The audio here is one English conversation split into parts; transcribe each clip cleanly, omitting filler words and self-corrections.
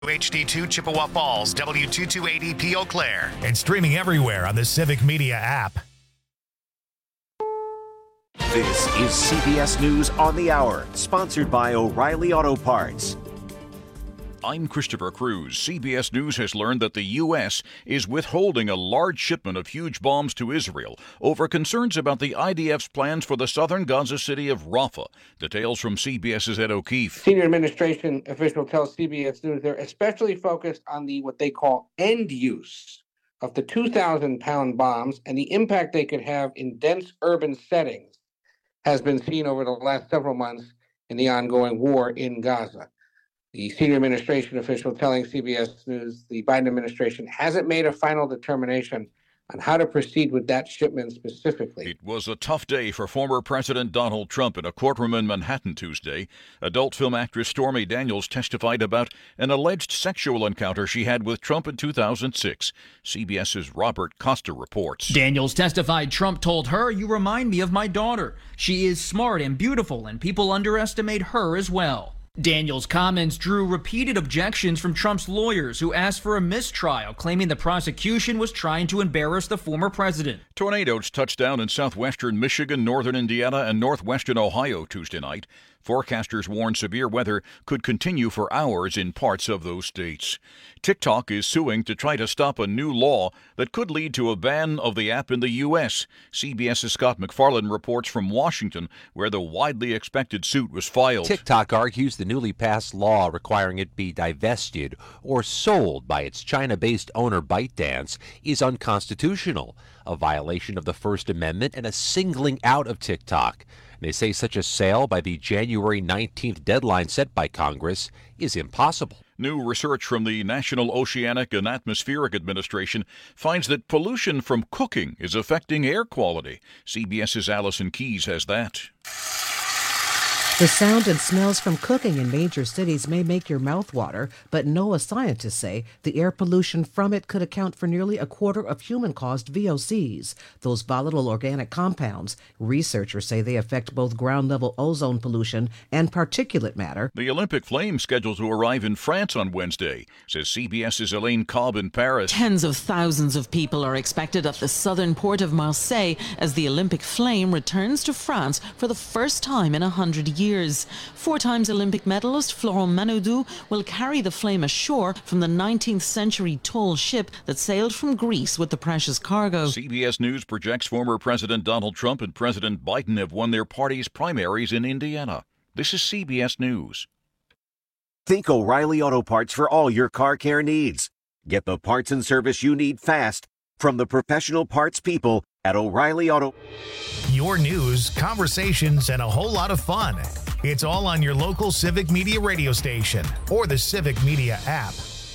HD2 Chippewa Falls, W228EP Eau Claire, and streaming everywhere on the Civic Media app. This is CBS News on the Hour, sponsored by O'Reilly Auto Parts. I'm Christopher Cruz. CBS News has learned that the U.S. is withholding a large shipment of huge bombs to Israel over concerns about the IDF's plans for the southern Gaza city of Rafah. Details from CBS's Ed O'Keefe. Senior administration official tells CBS News they're especially focused on what they call end use of the 2,000-pound bombs and the impact they could have in dense urban settings has been seen over the last several months in the ongoing war in Gaza. The senior administration official telling CBS News the Biden administration hasn't made a final determination on how to proceed with that shipment specifically. It was a tough day for former President Donald Trump in a courtroom in Manhattan Tuesday. Adult film actress Stormy Daniels testified about an alleged sexual encounter she had with Trump in 2006. CBS's Robert Costa reports. Daniels testified Trump told her, "You remind me of my daughter. She is smart and beautiful, and people underestimate her as well." Daniels' comments drew repeated objections from Trump's lawyers, who asked for a mistrial, claiming the prosecution was trying to embarrass the former president. Tornadoes touched down in southwestern Michigan, northern Indiana, and northwestern Ohio Tuesday night. Forecasters warn severe weather could continue for hours in parts of those states. TikTok is suing to try to stop a new law that could lead to a ban of the app in the U.S. CBS's Scott McFarland reports from Washington, where the widely expected suit was filed. TikTok argues the newly passed law requiring it be divested or sold by its China-based owner ByteDance is unconstitutional, a violation of the First Amendment and a singling out of TikTok. They say such a sale by the January 19th deadline set by Congress is impossible. New research from the National Oceanic and Atmospheric Administration finds that pollution from cooking is affecting air quality. CBS's Allison Keyes has that. The sound and smells from cooking in major cities may make your mouth water, but NOAA scientists say the air pollution from it could account for nearly a quarter of human-caused VOCs, those volatile organic compounds. Researchers say they affect both ground-level ozone pollution and particulate matter. The Olympic flame scheduled to arrive in France on Wednesday, says CBS's Elaine Cobb in Paris. Tens of thousands of people are expected at the southern port of Marseille as the Olympic flame returns to France for the first time in 100 years. Four-times Olympic medalist Florent Manodou will carry the flame ashore from the 19th century tall ship that sailed from Greece with the precious cargo. CBS News projects former President Donald Trump and President Biden have won their party's primaries in Indiana. This is CBS News. Think O'Reilly Auto Parts for all your car care needs. Get the parts and service you need fast from the professional parts people at O'Reilly Auto. Your news, conversations, and a whole lot of fun. It's all on your local Civic Media radio station or the Civic Media app.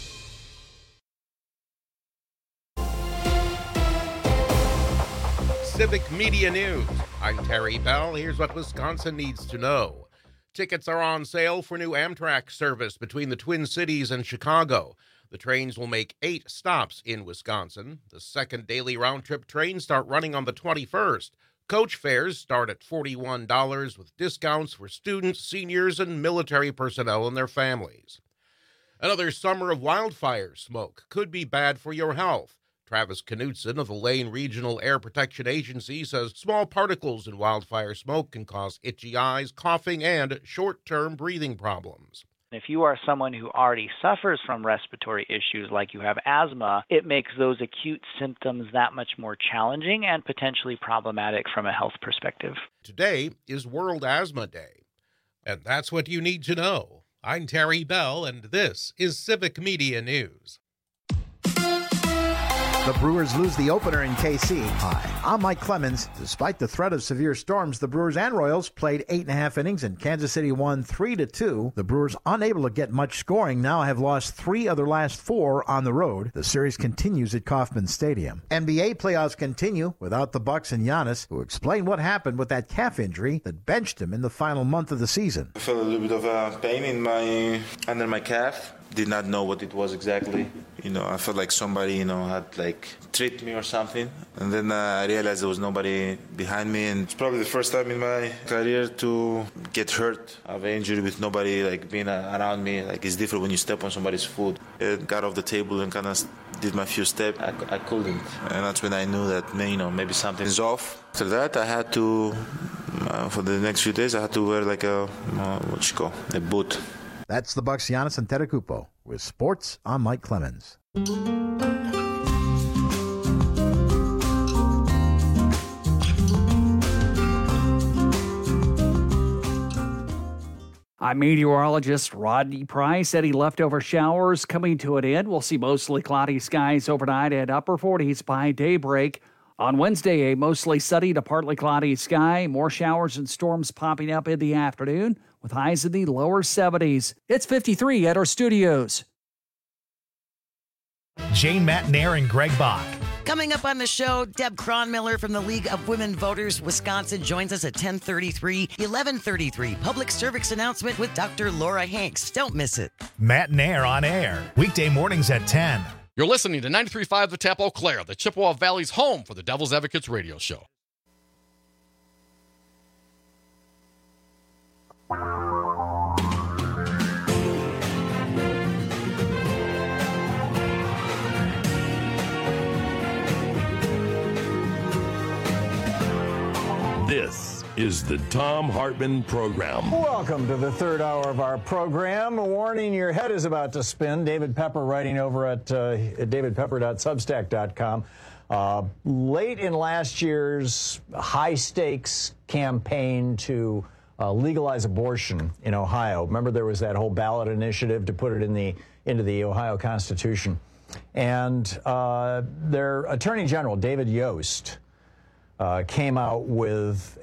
Civic Media News. I'm Terry Bell. Here's what Wisconsin needs to know. Tickets are on sale for new Amtrak service between the Twin Cities and Chicago. The trains will make 8 stops in Wisconsin. The second daily round-trip trains start running on the 21st. Coach fares start at $41 with discounts for students, seniors, and military personnel and their families. Another summer of wildfire smoke could be bad for your health. Travis Knutson of the Lane Regional Air Protection Agency says small particles in wildfire smoke can cause itchy eyes, coughing, and short-term breathing problems. If you are someone who already suffers from respiratory issues like you have asthma, it makes those acute symptoms that much more challenging and potentially problematic from a health perspective. Today is World Asthma Day, and that's what you need to know. I'm Terry Bell, and this is Civic Media News. The Brewers lose the opener in KC. Hi, I'm Mike Clemens. Despite the threat of severe storms, the Brewers and Royals played 8.5 innings, and Kansas City won 3-2. The Brewers, unable to get much scoring, now have lost 3 of their last 4 on the road. The series continues at Kauffman Stadium. NBA playoffs continue without the Bucks and Giannis, who explained what happened with that calf injury that benched him in the final month of the season. I felt a little bit of pain under my calf. did not know what it was exactly. I felt like somebody, had like tripped me or something. And then I realized there was nobody behind me. And it's probably the first time in my career to get hurt, have an injury with nobody like being around me. Like it's different when you step on somebody's foot. I got off the table and kind of did my few steps. I couldn't. And that's when I knew that, maybe something's off. After that, I had to, for the next few days, I had to wear like a boot. That's the Bucks' Giannis Antetokounmpo with sports. I'm Mike Clemens. I'm meteorologist Rodney Price. Any leftover showers coming to an end. We'll see mostly cloudy skies overnight at upper 40s by daybreak. On Wednesday, a mostly sunny to partly cloudy sky. More showers and storms popping up in the afternoon with highs in the lower 70s. It's 53 at our studios. Jane Matnair and Greg Bach. Coming up on the show, Deb Cronmiller from the League of Women Voters Wisconsin joins us at 10:33, 11:33. Public service announcement with Dr. Laura Hanks. Don't miss it. Matnair on air. Weekday mornings at 10. You're listening to 93.5 The Tap Eau Claire, the Chippewa Valley's home for the Devil's Advocates radio show. This is the Thom Hartmann Program. Welcome to the third hour of our program. A warning, your head is about to spin. David Pepper writing over at davidpepper.substack.com. Late in last year's high-stakes campaign to legalize abortion in Ohio. Remember, there was that whole ballot initiative to put it into the Ohio Constitution. And their Attorney General, David Yost, came out with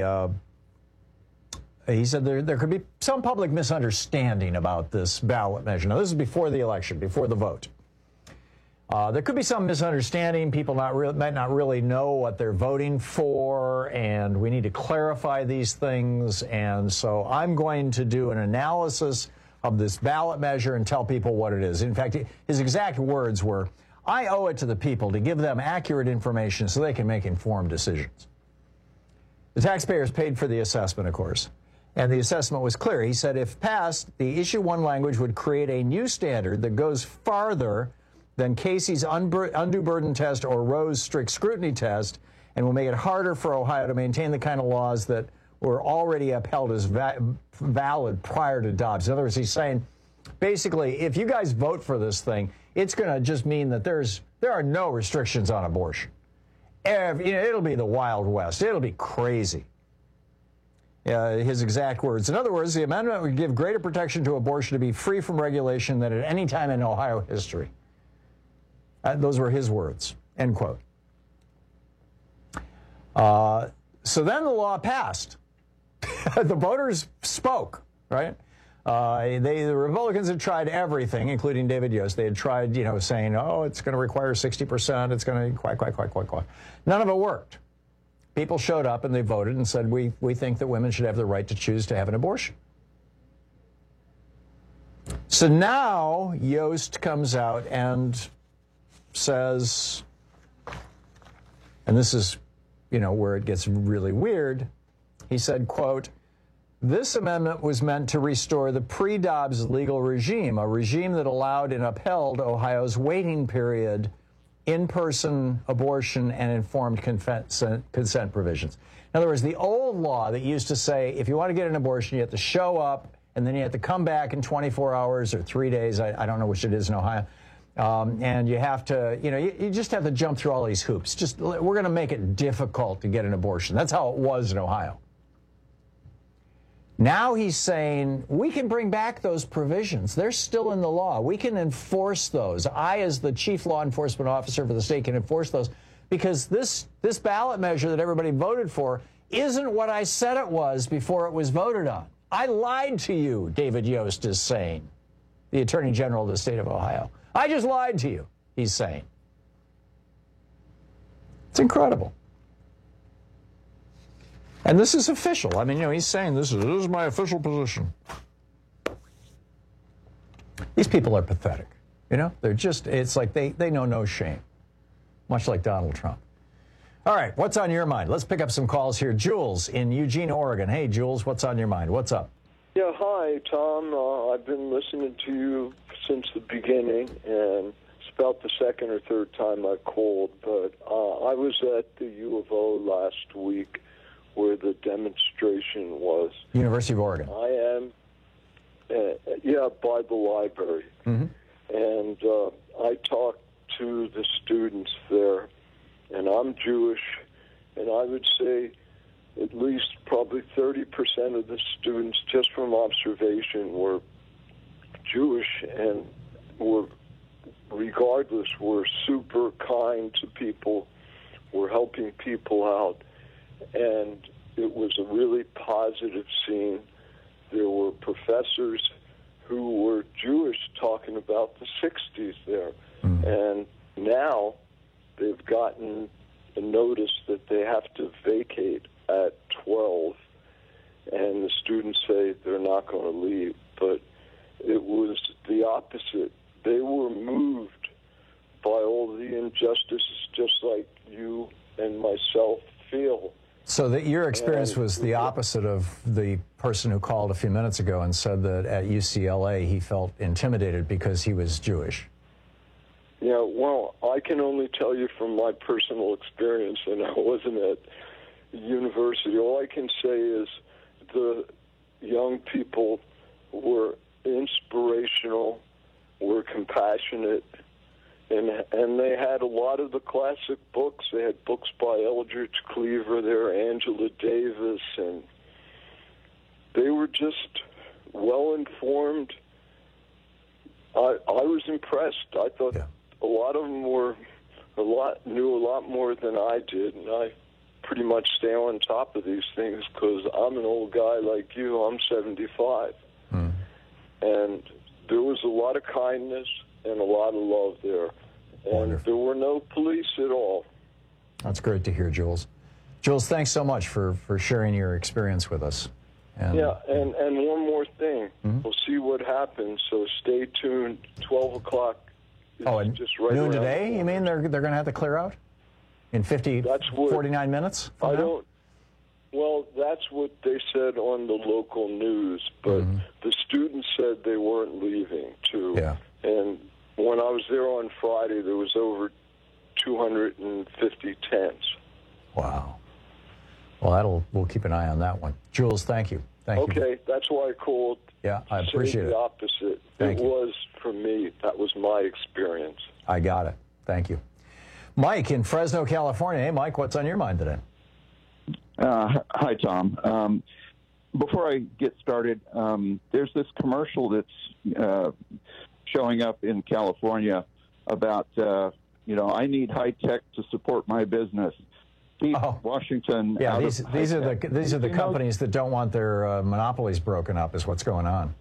he said there could be some public misunderstanding about this ballot measure. Now, this is before the election, before the vote. There could be some misunderstanding. People might not really know what they're voting for, and we need to clarify these things. And so I'm going to do an analysis of this ballot measure and tell people what it is. In fact, his exact words were, I owe it to the people to give them accurate information so they can make informed decisions. The taxpayers paid for the assessment, of course, and the assessment was clear. He said if passed, the Issue 1 language would create a new standard that goes farther than Casey's undue burden test or Roe's strict scrutiny test and will make it harder for Ohio to maintain the kind of laws that were already upheld as valid prior to Dobbs. In other words, he's saying, basically, if you guys vote for this thing, it's going to just mean that there are no restrictions on abortion. It'll be the Wild West. It'll be crazy. His exact words. In other words, the amendment would give greater protection to abortion to be free from regulation than at any time in Ohio history. Those were his words. End quote. So then the law passed. The voters spoke, right? The Republicans had tried everything, including David Yost. They had tried, saying, oh, it's going to require 60%. It's going to quack. None of it worked. People showed up and they voted and said, we think that women should have the right to choose to have an abortion. So now Yost comes out and says, and this is, where it gets really weird. He said, quote, this amendment was meant to restore the pre-Dobbs legal regime, a regime that allowed and upheld Ohio's waiting period, in-person abortion, and informed consent provisions. In other words, the old law that used to say if you want to get an abortion, you have to show up, and then you have to come back in 24 hours or 3 days. I don't know which it is in Ohio. And you have to, you just have to jump through all these hoops. We're going to make it difficult to get an abortion. That's how it was in Ohio. Now he's saying we can bring back those provisions. They're still in the law. We can enforce those. I, as the chief law enforcement officer for the state, can enforce those because this ballot measure that everybody voted for isn't what I said it was before it was voted on. I lied to you, David Yost is saying, the Attorney General of the state of Ohio. I just lied to you, he's saying. It's incredible. And this is official. I mean, he's saying this is my official position. These people are pathetic. You know, they're just, it's like they know no shame, much like Donald Trump. All right, what's on your mind? Let's pick up some calls here. Jules in Eugene, Oregon. Hey, Jules, what's on your mind? What's up? Yeah, hi, Tom. I've been listening to you since the beginning, and it's about the second or third time I called, but I was at the U of O last week where the demonstration was. University of Oregon. I am, by the library. Mm-hmm. And I talked to the students there, and I'm Jewish, and I would say at least probably 30% of the students, just from observation, were Jewish and were super kind to people, were helping people out, and it was a really positive scene. There were professors who were Jewish talking about the 60s there, and now they've gotten a notice that they have to vacate at 12, and the students say they're not going to leave, but it was the opposite. They were moved by all the injustices, just like you and myself feel. So that your experience was the opposite of the person who called a few minutes ago and said that at UCLA he felt intimidated because he was Jewish. Yeah, well, I can only tell you from my personal experience, and I wasn't at university. All I can say is the young people were inspirational, were compassionate, and they had a lot of the classic books. They had books by Eldridge Cleaver there, Angela Davis, and they were just well-informed. I was impressed. I thought a lot of them knew a lot more than I did, and I pretty much stay on top of these things because I'm an old guy like you. I'm 75. And there was a lot of kindness and a lot of love there. And wonderful. There were no police at all. That's great to hear, Jules. Jules, thanks so much for sharing your experience with us. And, and one more thing. We'll see what happens, so stay tuned. 12 o'clock is just right noon around today? You mean they're going to have to clear out in 49 minutes? Well, that's what they said on the local news, but the students said they weren't leaving, too. Yeah. And when I was there on Friday, there was over 250 tents. Wow. Well, we'll keep an eye on that one. Jules, thank you. Thank you. Okay, that's why I called. Yeah, I appreciate it. The opposite. Thank you. Was for me. That was my experience. I got it. Thank you. Mike in Fresno, California. Hey, Mike, what's on your mind today? Hi, Tom. Before I get started, there's this commercial that's showing up in California about, I need high tech to support my business. Washington. Yeah, these are the companies that don't want their monopolies broken up is what's going on.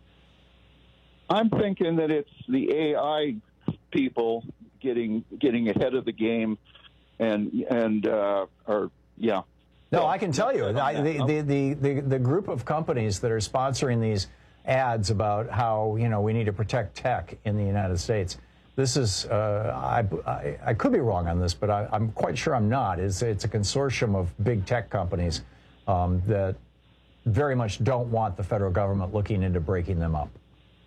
I'm thinking that it's the AI people getting ahead of the game, No, I can tell you, the group of companies that are sponsoring these ads about how we need to protect tech in the United States. This is I could be wrong on this, but I'm quite sure I'm not. It's a consortium of big tech companies that very much don't want the federal government looking into breaking them up.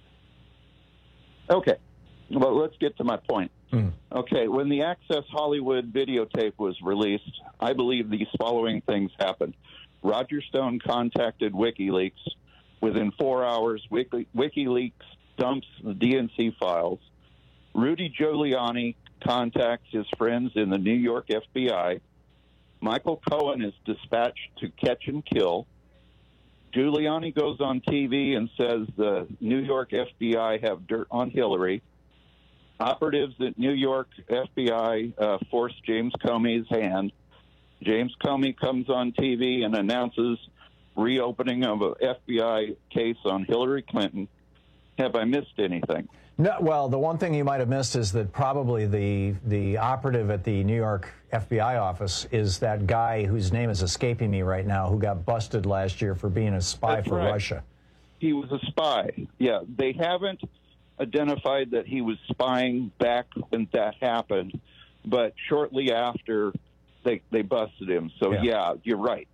Okay, well, let's get to my point. Okay, when the Access Hollywood videotape was released, I believe these following things happened. Roger Stone contacted WikiLeaks. Within 4 hours, WikiLeaks dumps the DNC files. Rudy Giuliani contacts his friends in the New York FBI. Michael Cohen is dispatched to catch and kill. Giuliani goes on TV and says the New York FBI have dirt on Hillary. Operatives at New York FBI force James Comey's hand. James Comey comes on TV and announces reopening of an FBI case on Hillary Clinton. Have I missed anything? No, well, the one thing you might have missed is that probably the operative at the New York FBI office is that guy whose name is escaping me right now, who got busted last year for being a spy for Russia. He was a spy. Yeah, they haven't identified that he was spying back when that happened, but shortly after they busted him. So, yeah, you're right.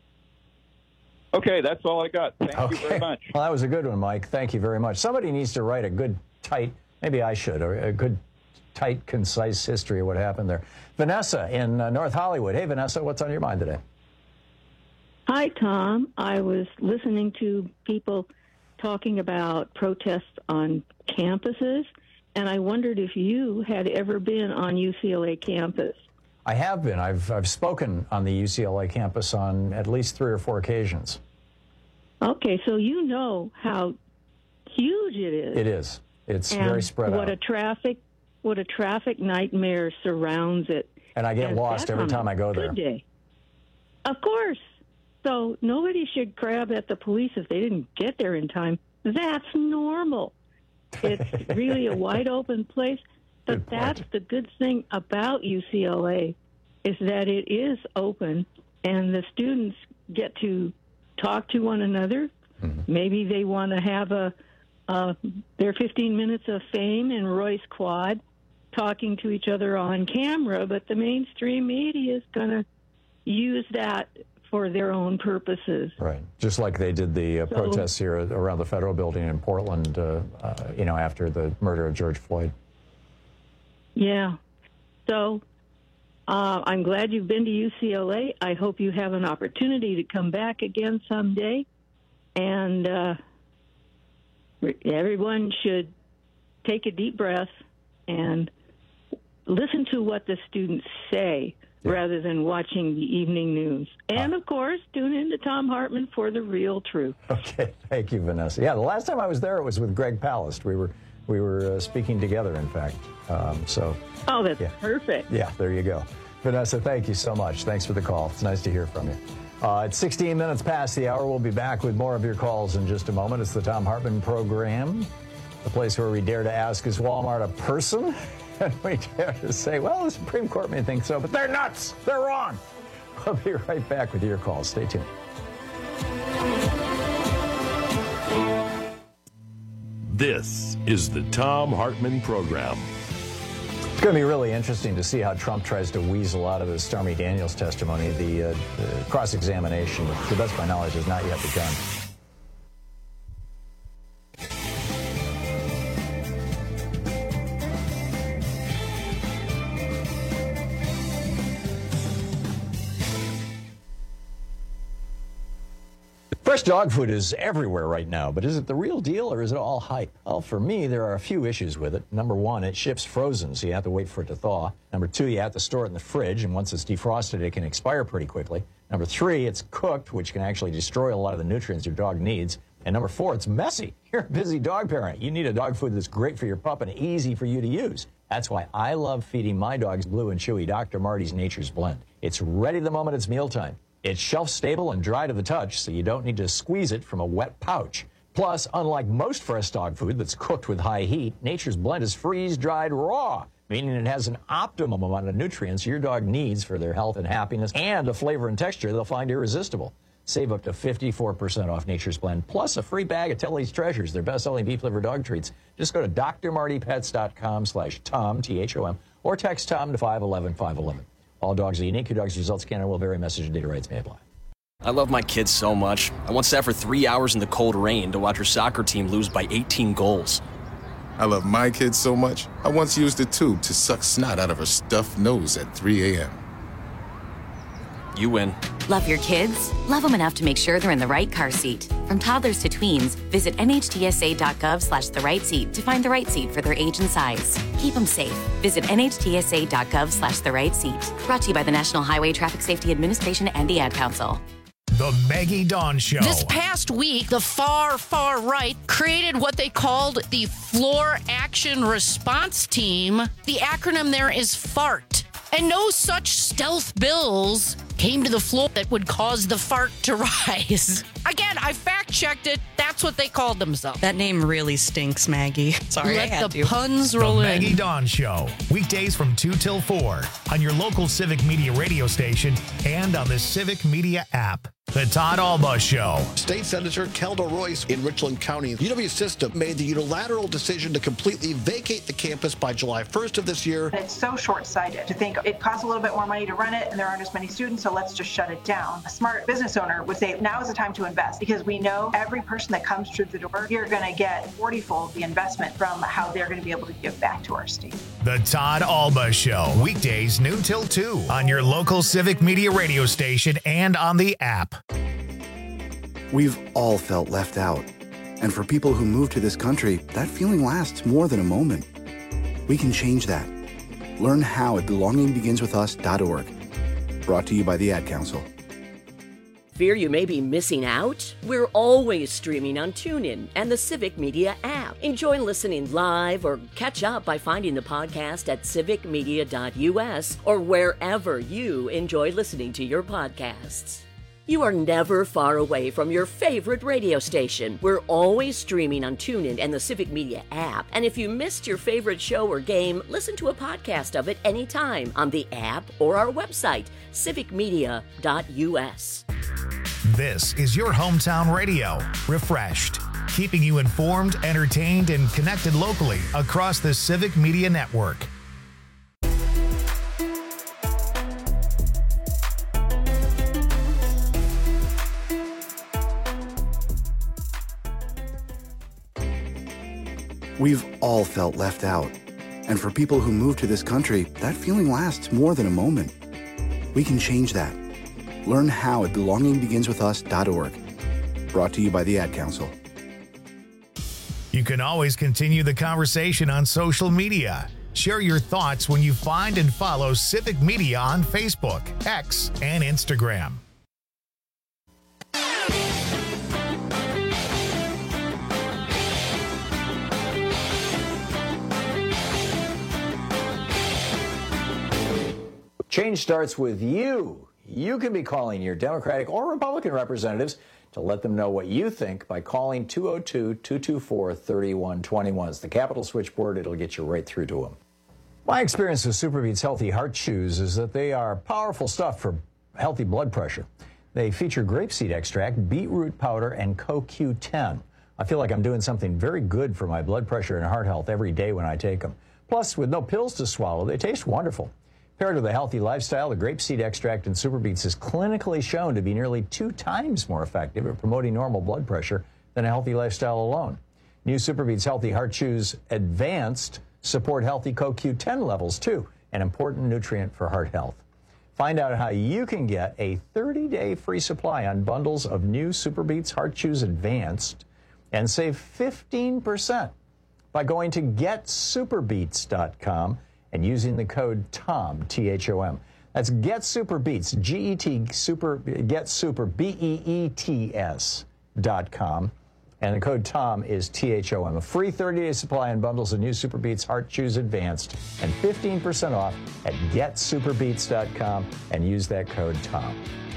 Okay, that's all I got. Thank you very much. Well, that was a good one, Mike. Thank you very much. Somebody needs to write a good, tight, maybe I should, or a good, tight, concise history of what happened there. Vanessa in North Hollywood. Hey, Vanessa, what's on your mind today? Hi, Tom. I was listening to people talking about protests on campuses, and I wondered if you had ever been on UCLA campus. I have been. I've spoken on the UCLA campus on at least 3 or 4 occasions. Okay, so you know how huge it is. It is. It's and very spread out. What a traffic nightmare surrounds it. And I get lost every time I go there. Good day. Of course. So nobody should grab at the police if they didn't get there in time. That's normal. It's really a wide open place. But that's the good thing about UCLA is that it is open and the students get to talk to one another. Mm-hmm. Maybe they want to have their 15 minutes of fame in Royce Quad talking to each other on camera, but the mainstream media is going to use that for their own purposes. Right. Just like they did the protests here around the Federal Building in Portland, after the murder of George Floyd. Yeah. So I'm glad you've been to UCLA. I hope you have an opportunity to come back again someday. And everyone should take a deep breath and listen to what the students say rather than watching the evening news. And, of course, tune in to Tom Hartman for the real truth. Okay. Thank you, Vanessa. Yeah, the last time I was there, it was with Greg Palast. We were speaking together, in fact. Oh, that's perfect. Yeah, there you go. Vanessa, thank you so much. Thanks for the call. It's nice to hear from you. It's 16 minutes past the hour. We'll be back with more of your calls in just a moment. It's the Tom Hartman Program, the place where we dare to ask, is Walmart a person? And we dare to say, well, the Supreme Court may think so, but they're nuts. They're wrong. We'll be right back with your calls. Stay tuned. This is the Tom Hartman Program. It's going to be really interesting to see how Trump tries to weasel out of the Stormy Daniels testimony. The cross-examination, to the best of my knowledge, has not yet begun. Fresh dog food is everywhere right now, but is it the real deal or is it all hype? Well, for me, there are a few issues with it. Number one, it ships frozen, so you have to wait for it to thaw. Number two, you have to store it in the fridge, and once it's defrosted, it can expire pretty quickly. Number three, it's cooked, which can actually destroy a lot of the nutrients your dog needs. And number four, it's messy. You're a busy dog parent. You need a dog food that's great for your pup and easy for you to use. That's why I love feeding my dogs Blue and Chewy Dr. Marty's Nature's Blend. It's ready the moment it's mealtime. It's shelf-stable and dry to the touch, so you don't need to squeeze it from a wet pouch. Plus, unlike most fresh dog food that's cooked with high heat, Nature's Blend is freeze-dried raw, meaning it has an optimum amount of nutrients your dog needs for their health and happiness, and a flavor and texture they'll find irresistible. Save up to 54% off Nature's Blend, plus a free bag of Telly's Treasures, their best-selling beef liver dog treats. Just go to drmartypets.com/Tom, T-H-O-M, or text Tom to 511-511. All dogs are unique. Your dog's results can and will vary. Message and data rates may apply. I love my kids so much. I once sat for 3 hours in the cold rain to watch her soccer team lose by 18 goals. I love my kids so much, I once used a tube to suck snot out of her stuffed nose at 3 a.m. You win. Love your kids? Love them enough to make sure they're in the right car seat. From toddlers to tweens, visit nhtsa.gov/the-right-seat to find the right seat for their age and size. Keep them safe. Visit nhtsa.gov/the-right-seat. Brought to you by the National Highway Traffic Safety Administration and the Ad Council. The Maggie Dawn Show. This past week, the far right created what they called the Floor Action Response Team. The acronym there is FART. And no such stealth bills came to the floor that would cause the fart to rise. Again, I fact-checked it. That's what they called themselves. That name really stinks, Maggie. Sorry, I had Let the to. puns roll The in. Maggie Dawn Show. Weekdays from 2 till 4 on your local Civic Media radio station and on the Civic Media app. The Todd Alba Show. State Senator Kelda Royce in Richland County. UW System made the unilateral decision to completely vacate the campus by July 1st of this year. It's so short-sighted to think it costs a little bit more money to run it and there aren't as many students, so let's just shut it down. A smart business owner would say now is the time to invest because we know every person that comes through the door, you're going to get 40-fold the investment from how they're going to be able to give back to our state. The Todd Alba Show. Weekdays noon till 2 on your local Civic Media radio station and on the app. We've all felt left out. And for people who move to this country, that feeling lasts more than a moment. We can change that. Learn how at belongingbeginswithus.org. Brought to you by the Ad Council. Fear you may be missing out? We're always streaming on TuneIn and the Civic Media app. Enjoy listening live or catch up by finding the podcast at civicmedia.us or wherever you enjoy listening to your podcasts. You are never far away from your favorite radio station. We're always streaming on TuneIn and the Civic Media app. And if you missed your favorite show or game, listen to a podcast of it anytime on the app or our website, civicmedia.us. This is your hometown radio, refreshed, keeping you informed, entertained, and connected locally across the Civic Media Network. We've all felt left out. And for people who move to this country, that feeling lasts more than a moment. We can change that. Learn how at belongingbeginswithus.org. Brought to you by the Ad Council. You can always continue the conversation on social media. Share your thoughts when you find and follow Civic Media on Facebook, X, and Instagram. Change starts with you. You can be calling your Democratic or Republican representatives to let them know what you think by calling 202-224-3121. It's the Capitol switchboard. It'll get you right through to them. My experience with SuperBeets Healthy Heart Chews is that they are powerful stuff for healthy blood pressure. They feature grapeseed extract, beetroot powder, and CoQ10. I feel like I'm doing something very good for my blood pressure and heart health every day when I take them. Plus, with no pills to swallow, they taste wonderful. Paired with a healthy lifestyle, the grapeseed extract in SuperBeets is clinically shown to be nearly 2 times more effective at promoting normal blood pressure than a healthy lifestyle alone. New SuperBeets Healthy Heart Chews Advanced support healthy CoQ10 levels, too, an important nutrient for heart health. Find out how you can get a 30-day free supply on bundles of new SuperBeets Heart Chews Advanced and save 15% by going to getsuperbeets.com and using the code TOM, T-H-O-M. That's Get Super Beets, G-E-T, Super, Get Super, B-E-E-T-S.com. And the code TOM is T-H-O-M. A free 30-day supply and bundles of new SuperBeets Heart Chews Advanced and 15% off at GetSuperBeets.com and use that code TOM.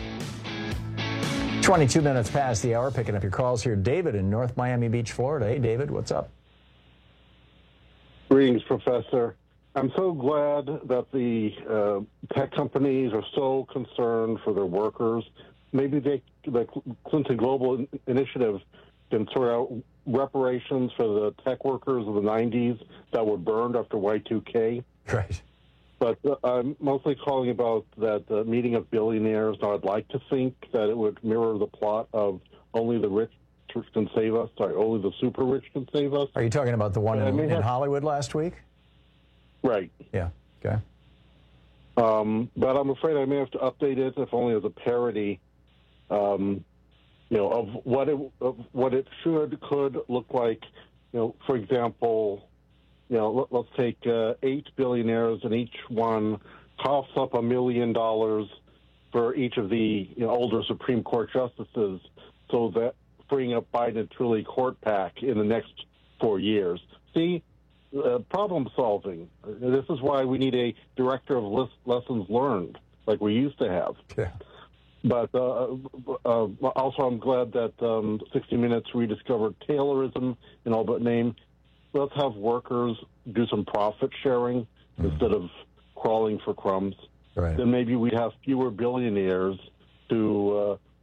22 minutes past the hour, picking up your calls here. David in North Miami Beach, Florida. Hey, David, what's up? Greetings, Professor. I'm so glad that the tech companies are so concerned for their workers. Maybe the Clinton Global Initiative can sort out reparations for the tech workers of the 90s that were burned after Y2K. Right. But I'm mostly calling about that meeting of billionaires. Now, I'd like to think that it would mirror the plot of Only the Rich Can Save Us. Sorry, Only the Super Rich Can Save Us. Are you talking about the one in Hollywood last week? Right. Yeah. Okay. But I'm afraid I may have to update it, if only as a parody, of what it could look like. For example, let's take 8 billionaires, and each one coughs up $1 million for each of the older Supreme Court justices, so that freeing up Biden and Truly court pack in the next 4 years. See. Problem solving. This is why we need a director of lessons learned, like we used to have. Yeah. But also, I'm glad that 60 Minutes rediscovered Taylorism in all but name. Let's have workers do some profit sharing instead of crawling for crumbs. Right. Then maybe we'd have fewer billionaires to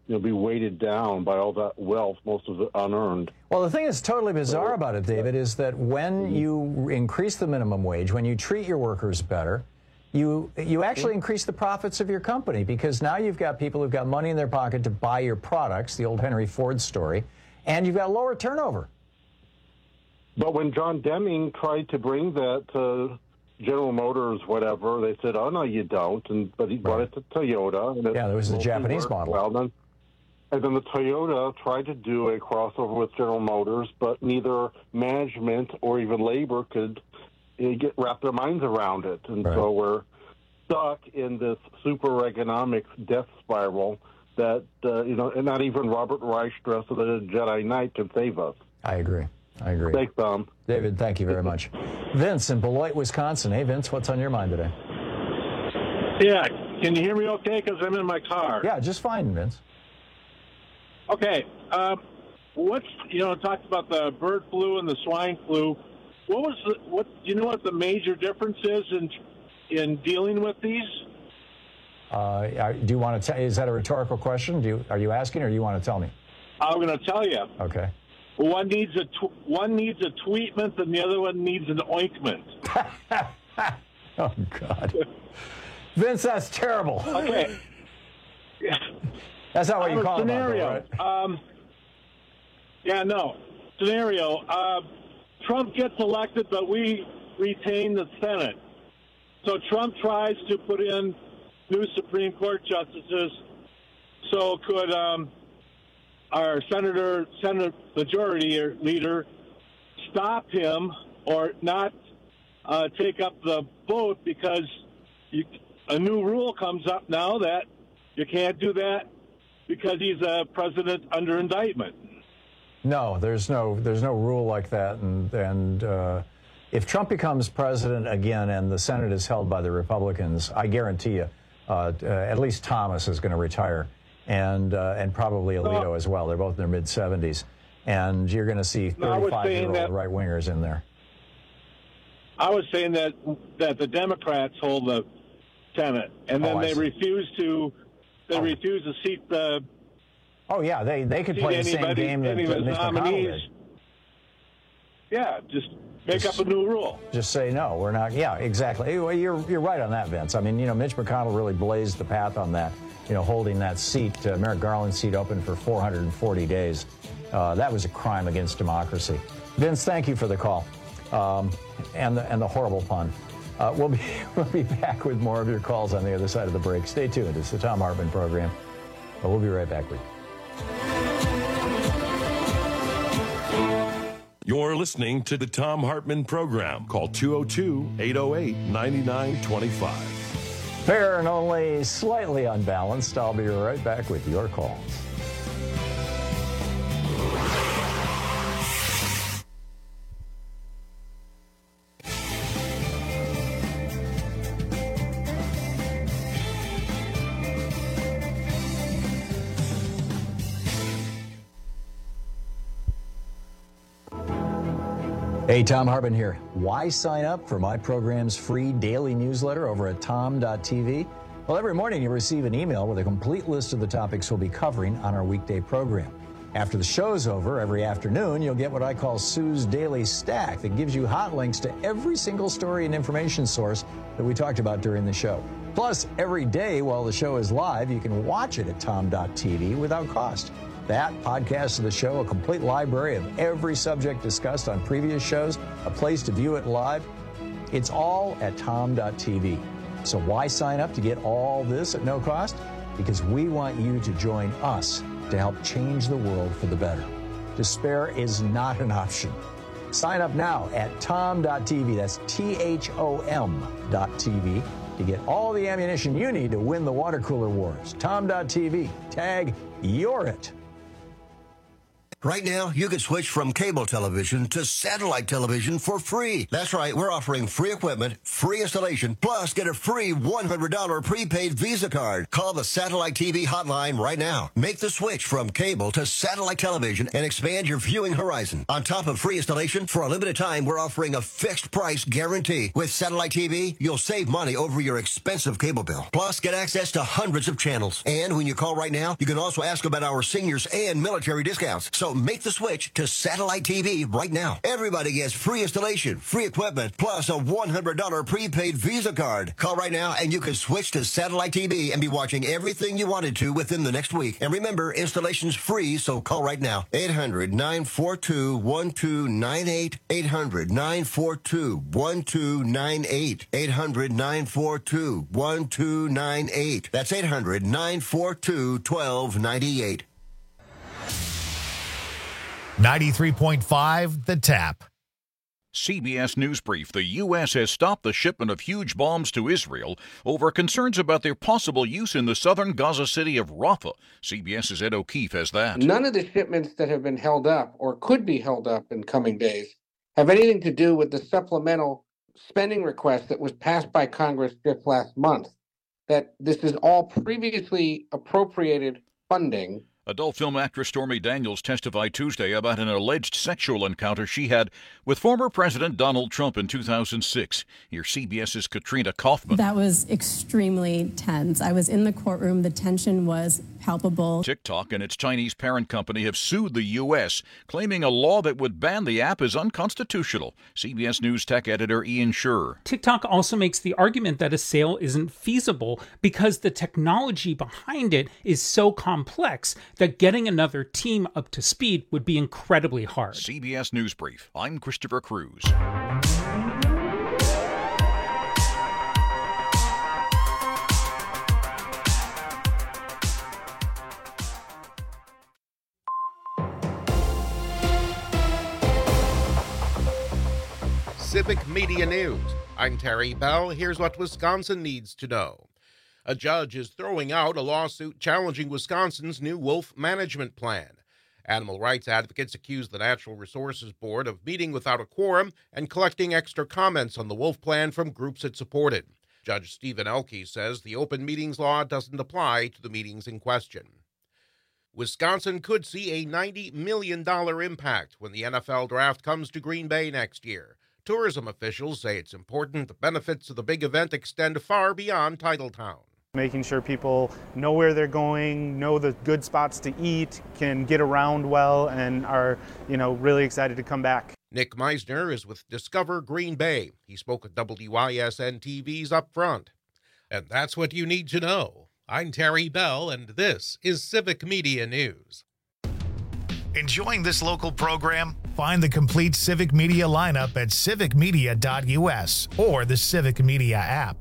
be weighted down by all that wealth, most of it unearned. Well, the thing that's totally bizarre about it, David, is that when you increase the minimum wage, when you treat your workers better, you actually increase the profits of your company, because now you've got people who've got money in their pocket to buy your products, the old Henry Ford story, and you've got lower turnover. But when John Deming tried to bring that to General Motors, whatever, they said, "Oh no, you don't." But he brought it to Toyota. And there was the Japanese model. Well, and then the Toyota tried to do a crossover with General Motors, but neither management or even labor could wrap their minds around it, and so we're stuck in this super economics death spiral that and not even Robert Reich dressed as a Jedi Knight can save us. I agree. Thanks, Tom. David, thank you very much. Vince in Beloit, Wisconsin. Hey, Vince, what's on your mind today? Yeah, can you hear me okay? Because I'm in my car. Yeah, just fine, Vince. Okay, talked about the bird flu and the swine flu. Do you know what the major difference is in dealing with these? Do you want to? Is that a rhetorical question? Are you asking, or do you want to tell me? I'm going to tell you. Okay. One needs a tweetment, and the other one needs an ointment. Oh God, Vince, that's terrible. Okay. That's not what you call scenario. It, right? Scenario. Trump gets elected, but we retain the Senate. So Trump tries to put in new Supreme Court justices. So could our Senate Majority Leader stop him or not take up the vote, because a new rule comes up now that you can't do that because he's a president under indictment? No, there's no rule like that, and if Trump becomes president again and the Senate is held by the Republicans, I guarantee you, at least Thomas is going to retire, and probably Alito as well. They're both in their mid-70s, and you're going to see 35-year-old right-wingers in there. I was saying that the Democrats hold the Senate, and then they refuse to seat the. Oh yeah, they could play the same game that Mitch McConnell did. Yeah, just make up a new rule. Just say no, we're not. Yeah, exactly. You're right on that, Vince. I mean, Mitch McConnell really blazed the path on that. Holding that seat, Merrick Garland's seat, open for 440 days. That was a crime against democracy. Vince, thank you for the call, and the horrible pun. We'll be back with more of your calls on the other side of the break. Stay tuned. It's the Thom Hartmann Program. We'll be right back with you. You're listening to the Thom Hartmann Program. Call 202-808-9925. Fair and only slightly unbalanced. I'll be right back with your calls. Hey, Thom Hartmann here. Why sign up for my program's free daily newsletter over at tom.tv? Well, every morning you receive an email with a complete list of the topics we'll be covering on our weekday program. After the show's over, every afternoon, you'll get what I call Sue's Daily Stack that gives you hot links to every single story and information source that we talked about during the show. Plus, every day while the show is live, you can watch it at tom.tv without cost. That, podcast of the show, a complete library of every subject discussed on previous shows, a place to view it live. It's all at tom.tv. So why sign up to get all this at no cost? Because we want you to join us to help change the world for the better. Despair is not an option. Sign up now at tom.tv. That's THOM.tv to get all the ammunition you need to win the water cooler wars. tom.tv. Tag, you're it. Right now, you can switch from cable television to satellite television for free. That's right, we're offering free equipment, free installation, plus get a free $100 prepaid Visa card. Call the Satellite TV hotline right now. Make the switch from cable to satellite television and expand your viewing horizon. On top of free installation, for a limited time, we're offering a fixed price guarantee. With Satellite TV, you'll save money over your expensive cable bill. Plus, get access to hundreds of channels. And when you call right now, you can also ask about our seniors and military discounts. So make the switch to Satellite TV right now. Everybody gets free installation, free equipment, plus a $100 prepaid Visa card. Call right now and you can switch to Satellite TV and be watching everything you wanted to within the next week. And remember, installation's free, so call right now. 800-942-1298. 800-942-1298. 800-942-1298. That's 800-942-1298. 93.5 The Tap. CBS News Brief. The U.S. has stopped the shipment of huge bombs to Israel over concerns about their possible use in the southern Gaza city of Rafah. CBS's Ed O'Keefe has that. None of the shipments that have been held up or could be held up in coming days have anything to do with the supplemental spending request that was passed by Congress just last month. That this is all previously appropriated funding. Adult film actress Stormy Daniels testified Tuesday about an alleged sexual encounter she had with former President Donald Trump in 2006. Here's CBS's Katrina Kaufman. That was extremely tense. I was in the courtroom. The tension was palpable. TikTok and its Chinese parent company have sued the U.S., claiming a law that would ban the app is unconstitutional. CBS News tech editor Ian Sherr. TikTok also makes the argument that a sale isn't feasible because the technology behind it is so complex that getting another team up to speed would be incredibly hard. CBS News Brief. I'm Christopher Cruz. Civic Media News. I'm Terry Bell. Here's what Wisconsin needs to know. A judge is throwing out a lawsuit challenging Wisconsin's new wolf management plan. Animal rights advocates accuse the Natural Resources Board of meeting without a quorum and collecting extra comments on the wolf plan from groups it supported. Judge Stephen Elke says the open meetings law doesn't apply to the meetings in question. Wisconsin could see a $90 million impact when the NFL draft comes to Green Bay next year. Tourism officials say it's important the benefits of the big event extend far beyond Titletown. Making sure people know where they're going, know the good spots to eat, can get around well, and are, really excited to come back. Nick Meisner is with Discover Green Bay. He spoke at WYSN TV's Up Front. And that's what you need to know. I'm Terry Bell, and this is Civic Media News. Enjoying this local program? Find the complete Civic Media lineup at civicmedia.us or the Civic Media app.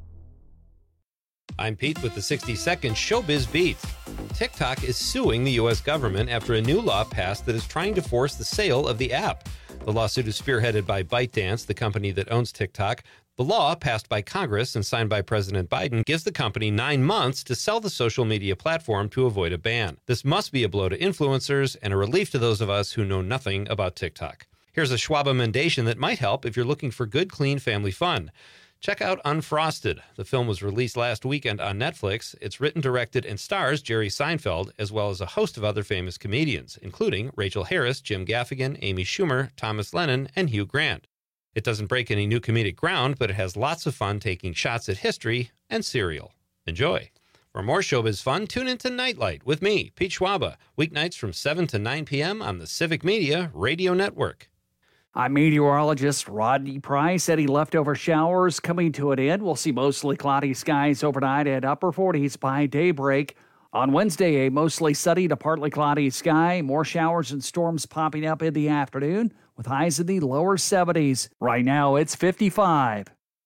I'm Pete with the 60-second Showbiz Beat. TikTok is suing the U.S. government after a new law passed that is trying to force the sale of the app. The lawsuit is spearheaded by ByteDance, the company that owns TikTok. The law, passed by Congress and signed by President Biden, gives the company 9 months to sell the social media platform to avoid a ban. This must be a blow to influencers and a relief to those of us who know nothing about TikTok. Here's a Schwab amendation that might help if you're looking for good, clean family fun. Check out Unfrosted. The film was released last weekend on Netflix. It's written, directed, and stars Jerry Seinfeld, as well as a host of other famous comedians, including Rachel Harris, Jim Gaffigan, Amy Schumer, Thomas Lennon, and Hugh Grant. It doesn't break any new comedic ground, but it has lots of fun taking shots at history and cereal. Enjoy. For more showbiz fun, tune into Nightlight with me, Pete Schwaba, weeknights from 7 to 9 p.m. on the Civic Media Radio Network. I'm meteorologist Rodney Price. Any leftover showers coming to an end. We'll see mostly cloudy skies overnight at upper 40s by daybreak. On Wednesday, a mostly sunny to partly cloudy sky. More showers and storms popping up in the afternoon with highs in the lower 70s. Right now, it's 55.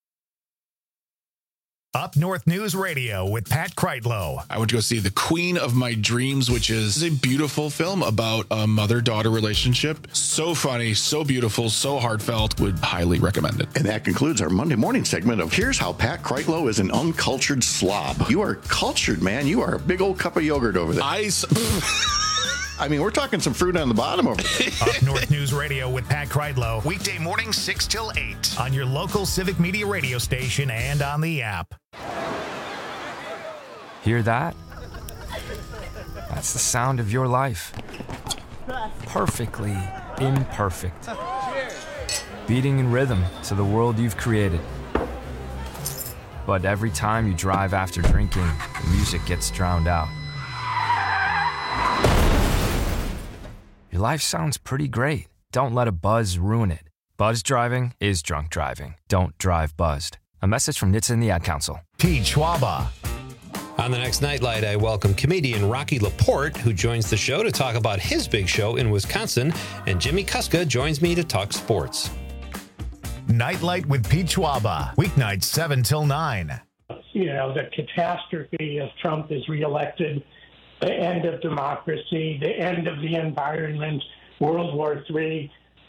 Up North News Radio with Pat Kreitlow. I went to go see The Queen of My Dreams, which is a beautiful film about a mother-daughter relationship. So funny, so beautiful, so heartfelt. Would highly recommend it. And that concludes our Monday morning segment of Here's How Pat Kreitlow is an Uncultured Slob. You are cultured, man. You are a big old cup of yogurt over there. I mean, we're talking some fruit on the bottom over there. Up North News Radio with Pat Kreidlow. Weekday mornings 6 till 8 on your local Civic Media radio station and on the app. Hear that? That's the sound of your life. Perfectly imperfect. Beating in rhythm to the world you've created. But every time you drive after drinking, the music gets drowned out. Your life sounds pretty great. Don't let a buzz ruin it. Buzz driving is drunk driving. Don't drive buzzed. A message from NHTSA and the Ad Council. Pete Schwaba. On the next Nightlight, I welcome comedian Rocky Laporte, who joins the show to talk about his big show in Wisconsin, and Jimmy Kuska joins me to talk sports. Nightlight with Pete Schwaba, weeknights 7 till 9. You know, the catastrophe if Trump is reelected, the end of democracy, the end of the environment, World War III,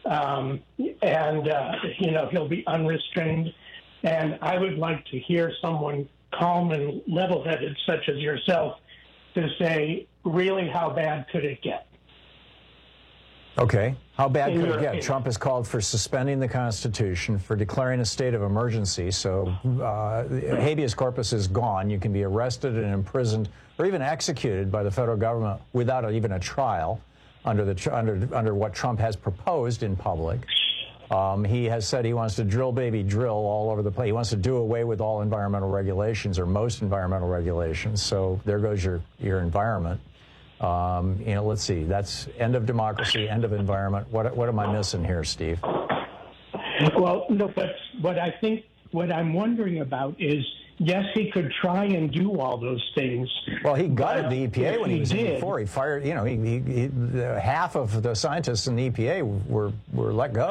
you know, he'll be unrestrained. And I would like to hear someone calm and level-headed, such as yourself, to say, really, how bad could it get? Okay. How bad could it get? opinion. Trump has called for suspending the Constitution, for declaring a state of emergency. So habeas corpus is gone. You can be arrested and imprisoned or even executed by the federal government without even a trial under what Trump has proposed in public. He has said he wants to drill, baby, drill all over the place. He wants to do away with all environmental regulations or most environmental regulations. So there goes your environment. You know, let's see. That's end of democracy, end of environment. What am I missing here, Steve? Well, no, but what I'm wondering about is, yes, he could try and do all those things. Well, he gutted the EPA when he was in did. before. He fired, you know, half of the scientists in the EPA were let go.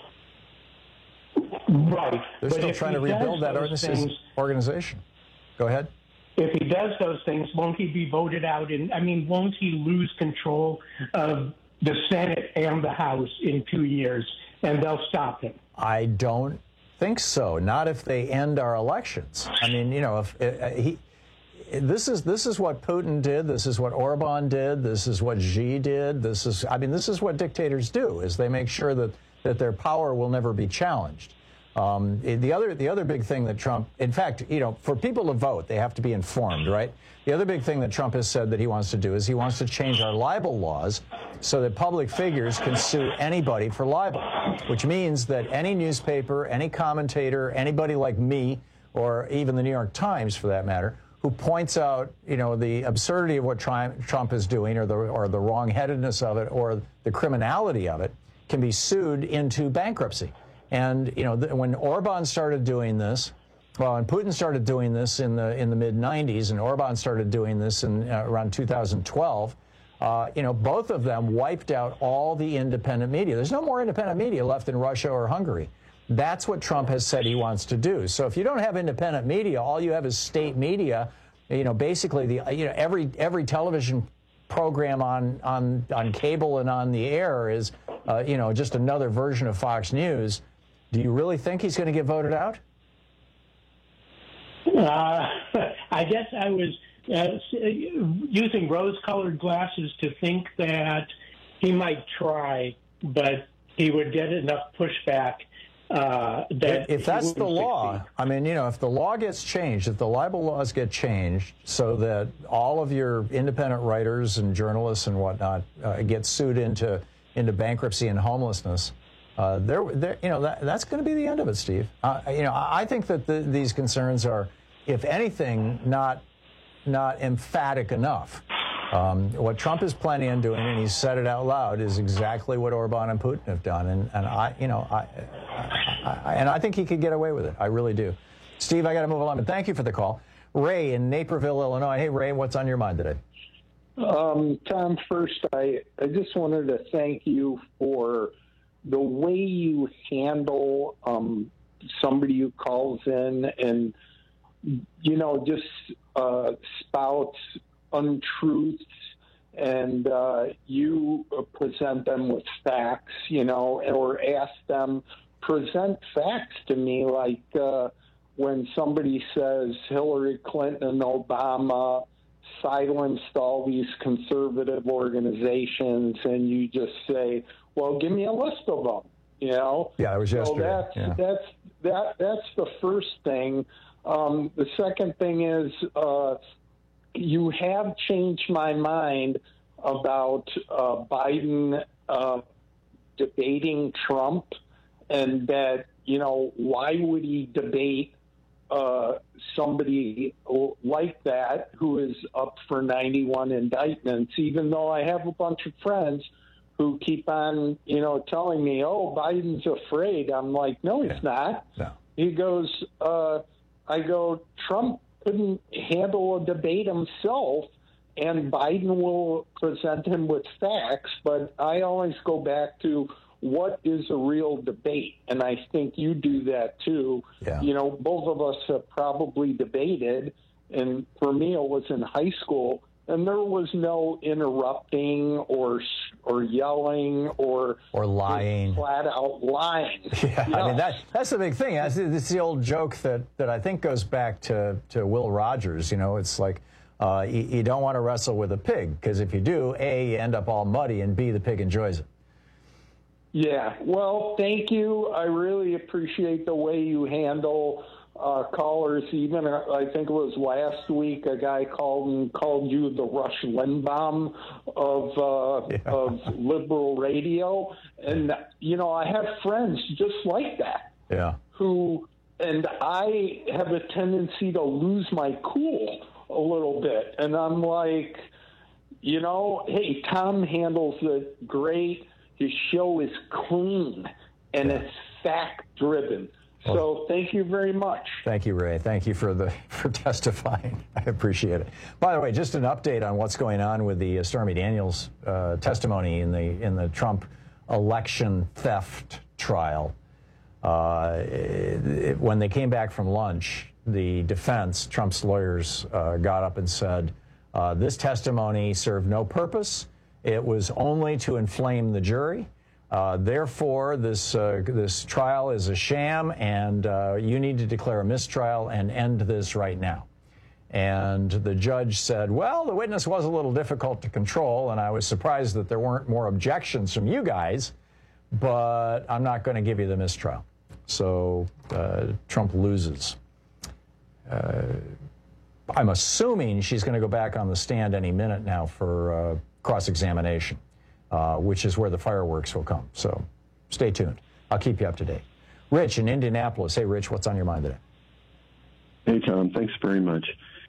Right. They're But still if trying he to rebuild does that those things, organization. Go ahead. if he does those things, won't he be voted out? Won't he lose control of the Senate and the House in 2 years, and they'll stop him? I don't think so. Not if they end our elections. I mean, you know, if this is what Putin did. This is what Orban did. This is what Xi did. This is what dictators do. Is they make sure that their power will never be challenged. The other big thing that Trump, in fact, you know, for people to vote, they have to be informed, right? The other big thing that Trump has said that he wants to do is he wants to change our libel laws so that public figures can sue anybody for libel, which means that any newspaper, any commentator, anybody like me, or even the New York Times, for that matter, who points out, you know, the absurdity of what Trump is doing, or the wrong-headedness of it, or the criminality of it, can be sued into bankruptcy. And, you know, when Orban started doing this, well, and Putin started doing this in the mid-'90s, and Orban started doing this in around 2012, you know, both of them wiped out all the independent media. There's no more independent media left in Russia or Hungary. That's what Trump has said he wants to do. So if you don't have independent media, all you have is state media. You know, basically, every television program on cable and on the air is, you know, just another version of Fox News. Do you really think he's going to get voted out? I guess I was using rose-colored glasses to think that he might try, but he would get enough pushback that if that's the law, I mean, you know, if the law gets changed, if the libel laws get changed so that all of your independent writers and journalists and whatnot get sued into bankruptcy and homelessness, you know, that's going to be the end of it, Steve. You know, I think that these concerns are, if anything, not emphatic enough. What Trump is planning on doing, and he's said it out loud, is exactly what Orban and Putin have done, and I think he could get away with it. I really do. Steve, I got to move along, but thank you for the call. Ray in Naperville, Illinois. Hey, Ray, what's on your mind today? Tom, first, I just wanted to thank you for the way you handle somebody who calls in and, you know, just spouts untruths, and you present them with facts, you know, or ask them, present facts to me, like when somebody says Hillary Clinton and Obama silenced all these conservative organizations, and you just say, well, give me a list of them, you know? Yeah, it was yesterday. So that's the first thing. The second thing is you have changed my mind about Biden debating Trump, and that, you know, why would he debate somebody like that who is up for 91 indictments, even though I have a bunch of friends who keep on, you know, telling me, oh, Biden's afraid. I'm like, no, he's not. No. He goes, I go, Trump couldn't handle a debate himself, and Biden will present him with facts, but I always go back to what is a real debate, and I think you do that too. Yeah. You know, both of us have probably debated, and for me it was in high school, and there was no interrupting or yelling or lying, flat out lying. Yeah, I mean that's the big thing. It's the old joke that I think goes back to Will Rogers. You know, it's like you don't want to wrestle with a pig, because if you do, A, you end up all muddy, and B, the pig enjoys it. Yeah, well, thank you. I really appreciate the way you handle callers. Even I think it was last week, a guy called you the Rush Limbaugh of liberal radio, and you know, I have friends just like that. Yeah. And I have a tendency to lose my cool a little bit, and I'm like, you know, hey, Tom handles it great. His show is clean, and it's fact-driven. So thank you very much. Thank you, Ray. Thank you for testifying. I appreciate it. By the way, just an update on what's going on with the Stormy Daniels testimony in the Trump election theft trial. When they came back from lunch, the defense, Trump's lawyers, got up and said, this testimony served no purpose. It was only to inflame the jury. Therefore, this trial is a sham, and you need to declare a mistrial and end this right now. And the judge said, well, the witness was a little difficult to control, and I was surprised that there weren't more objections from you guys, but I'm not going to give you the mistrial. So Trump loses. I'm assuming she's going to go back on the stand any minute now for cross-examination, which is where the fireworks will come. So stay tuned. I'll keep you up to date. Rich in Indianapolis. Hey, Rich, what's on your mind today? Hey, Tom. Thanks very much.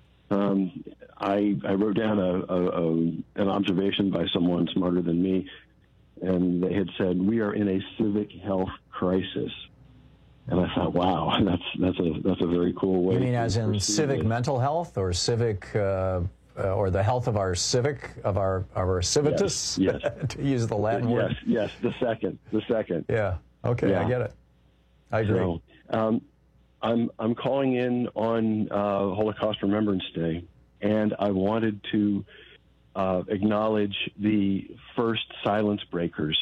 I wrote down an observation by someone smarter than me, and they had said, we are in a civic health crisis. And I thought, wow, that's a very cool way. You mean as in civic mental health, or civic, or the health of our civic, of our civitas? Yes. To use the Latin word. Yes. The second. Yeah. Okay. Yeah. I get it. I agree. So, I'm calling in on Holocaust Remembrance Day, and I wanted to acknowledge the first silence breakers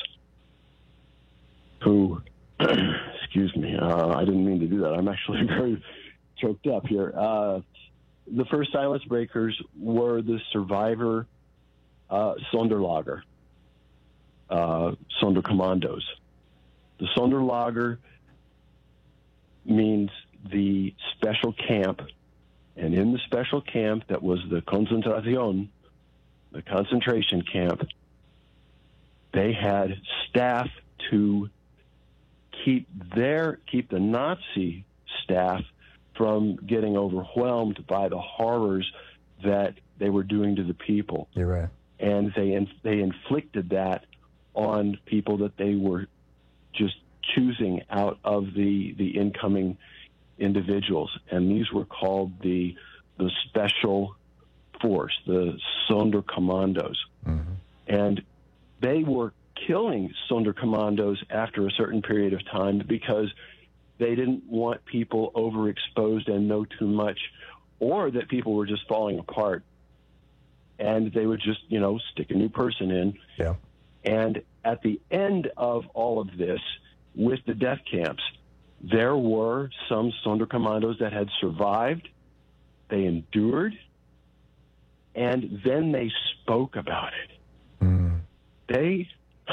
who. Excuse me. I didn't mean to do that. I'm actually very choked up here. The first silence breakers were the survivor Sonderlager, Sonderkommandos. The Sonderlager means the special camp, and in the special camp that was the Konzentration, the concentration camp, they had staff to keep the Nazi staff from getting overwhelmed by the horrors that they were doing to the people. You're right. And they inflicted that on people that they were just choosing out of the incoming individuals. And these were called the special force, the Sonderkommandos. Mm-hmm. And they were killing Sonderkommandos after a certain period of time because they didn't want people overexposed and know too much, or that people were just falling apart. And they would just, stick a new person in. Yeah. And at the end of all of this, with the death camps, there were some Sonderkommandos that had survived. They endured, and then they spoke about it. They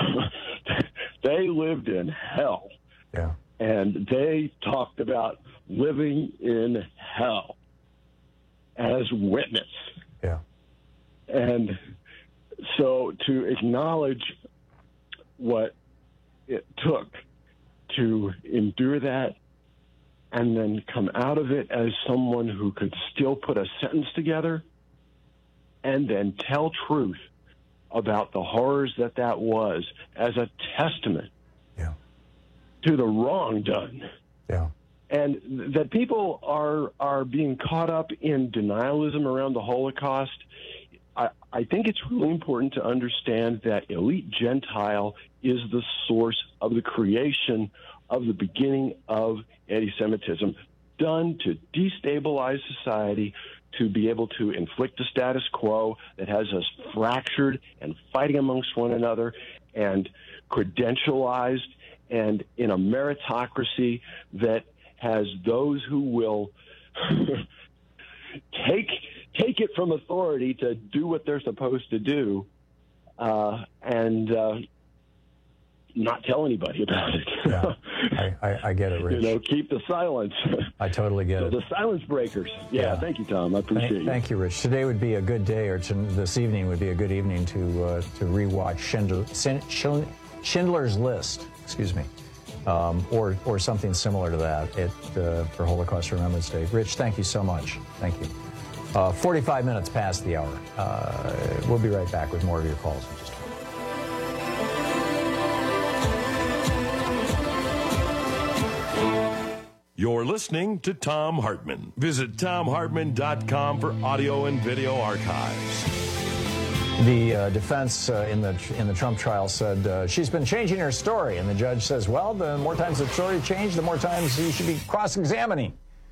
lived in hell. Yeah. And they talked about living in hell as witness. Yeah. And so to acknowledge what it took to endure that and then come out of it as someone who could still put a sentence together and then tell truth about the horrors that was as a testament to the wrong done. Yeah. And that people are being caught up in denialism around the Holocaust. I think it's really important to understand that elite Gentile is the source of the creation of the beginning of anti-Semitism, done to destabilize society, to be able to inflict a status quo that has us fractured and fighting amongst one another and credentialized and in a meritocracy that has those who will take it from authority to do what they're supposed to do and not tell anybody about it. Yeah, I get it, Rich. Keep the silence. I totally get it. The silence breakers. Yeah, thank you, Tom. I appreciate you. Thank you, Rich. Today would be a good day, or this evening would be a good evening to rewatch Schindler's List. Excuse me. Or something similar to that for Holocaust Remembrance Day. Rich, thank you so much. Thank you. 45 minutes past the hour. We'll be right back with more of your calls in just a moment. You're listening to Thom Hartmann. Visit ThomHartmann.com for audio and video archives. The defense in the Trump trial said she's been changing her story, and the judge says, well, the more times the story changed, the more times you should be cross-examining.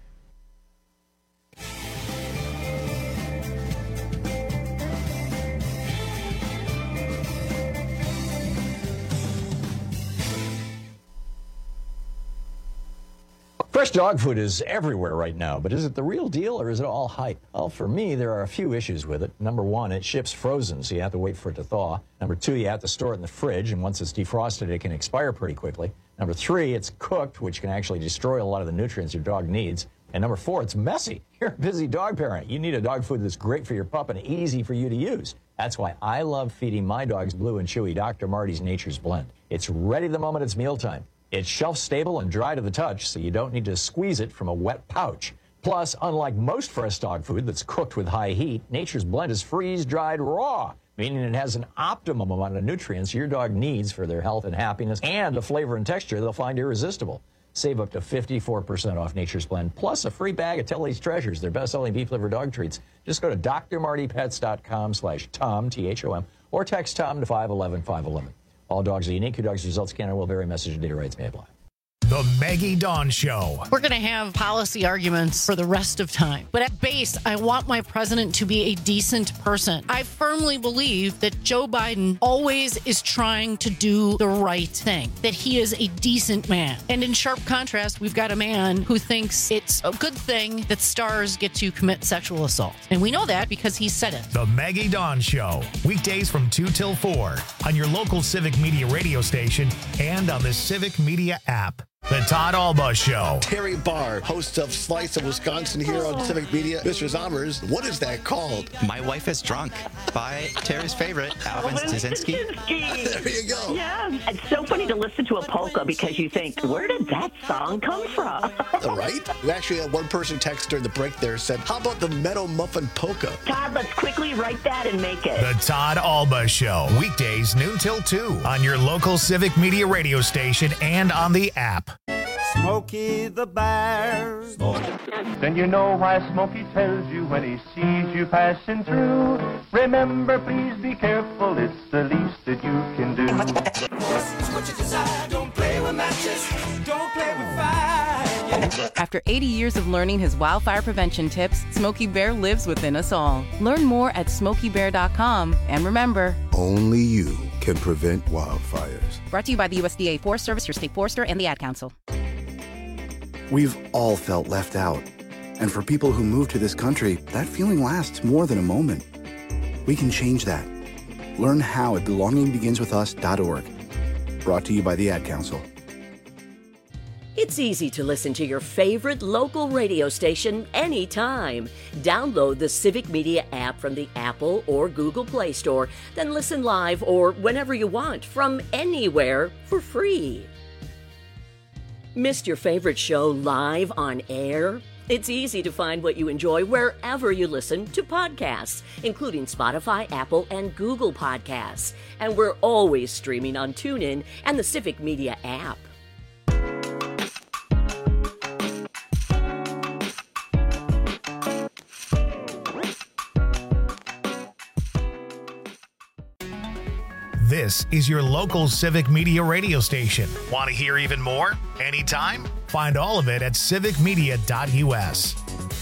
Fresh dog food is everywhere right now, but is it the real deal or is it all hype? Well, for me, there are a few issues with it. Number one, it ships frozen, so you have to wait for it to thaw. Number two, you have to store it in the fridge, and once it's defrosted, it can expire pretty quickly. Number three, it's cooked, which can actually destroy a lot of the nutrients your dog needs. And number four, it's messy. You're a busy dog parent. You need a dog food that's great for your pup and easy for you to use. That's why I love feeding my dogs Blue and Chewy Dr. Marty's Nature's Blend. It's ready the moment it's mealtime. It's shelf-stable and dry to the touch, so you don't need to squeeze it from a wet pouch. Plus, unlike most fresh dog food that's cooked with high heat, Nature's Blend is freeze-dried raw, meaning it has an optimum amount of nutrients your dog needs for their health and happiness, and a flavor and texture they'll find irresistible. Save up to 54% off Nature's Blend, plus a free bag of Telly's Treasures, their best-selling beef-liver dog treats. Just go to drmartypets.com/Tom, T-H-O-M, or text Tom to 511-511. All dogs are unique. Your dog's results can and will vary. Message and data rates may apply. The Maggie Dawn Show. We're going to have policy arguments for the rest of time. But at base, I want my president to be a decent person. I firmly believe that Joe Biden always is trying to do the right thing, that he is a decent man. And in sharp contrast, we've got a man who thinks it's a good thing that stars get to commit sexual assault. And we know that because he said it. The Maggie Dawn Show. Weekdays from 2 till 4 on your local Civic Media radio station and on the Civic Media app. The Todd Alba Show. Terry Barr, host of Slice of Wisconsin here on Civic Media. Mr. Zommers, what is that called? My Wife is Drunk by Terry's favorite, Alvin Staszynski. There you go. Yeah. It's so funny to listen to a polka because you think, where did that song come from? Right? We actually had one person text during the break there said, how about the Meadow Muffin Polka? Todd, let's quickly write that and make it. The Todd Alba Show. Weekdays noon till 2 on your local Civic Media radio station and on the app. Smokey the Bear. Then you know why Smokey tells you when he sees you passing through. Remember, please be careful, it's the least that you can do. What you desire, don't play with matches, don't play with fire. After 80 years of learning his wildfire prevention tips, Smokey Bear lives within us all. Learn more at SmokeyBear.com. And remember, only you can prevent wildfires. Brought to you by the USDA Forest Service, your state forester, and the Ad Council. We've all felt left out. And for people who move to this country, that feeling lasts more than a moment. We can change that. Learn how at belongingbeginswithus.org. Brought to you by the Ad Council. It's easy to listen to your favorite local radio station anytime. Download the Civic Media app from the Apple or Google Play Store, then listen live or whenever you want from anywhere for free. Missed your favorite show live on air? It's easy to find what you enjoy wherever you listen to podcasts, including Spotify, Apple, and Google Podcasts. And we're always streaming on TuneIn and the Civic Media app. This is your local Civic Media radio station. Want to hear even more? Anytime? Find all of it at civicmedia.us.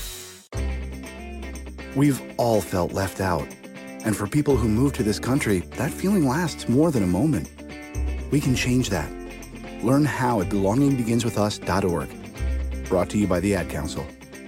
We've all felt left out. And for people who move to this country, that feeling lasts more than a moment. We can change that. Learn how at belongingbeginswithus.org. Brought to you by the Ad Council.